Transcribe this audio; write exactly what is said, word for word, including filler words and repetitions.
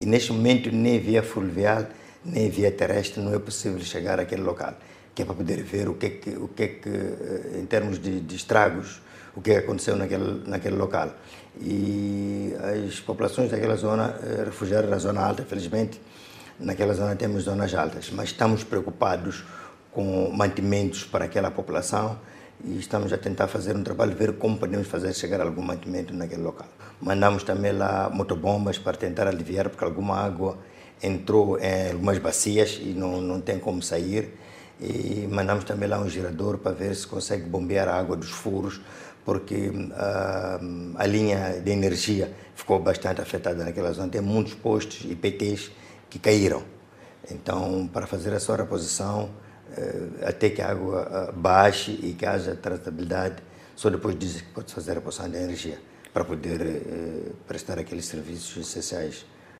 E neste momento, nem via fluvial, nem via terrestre, não é possível chegar àquele local, que é para poder ver o que é que, o que, é que em termos de, de estragos, o que aconteceu naquele, naquele local. E as populações daquela zona eh, refugiaram na zona alta, felizmente. Naquela zona temos zonas altas, mas estamos preocupados com mantimentos para aquela população e estamos a tentar fazer um trabalho, ver como podemos fazer chegar algum mantimento naquele local. Mandamos também lá motobombas para tentar aliviar, porque alguma água entrou em algumas bacias e não, não tem como sair. E mandamos também lá um gerador para ver se consegue bombear a água dos furos, porque uh, a linha de energia ficou bastante afetada naquela zona. Tem muitos postos e P Ts que caíram. Então, para fazer a sua reposição, uh, até que a água uh, baixe e que haja tratabilidade, só depois disso que pode fazer a reposição de energia, para poder uh, prestar aqueles serviços essenciais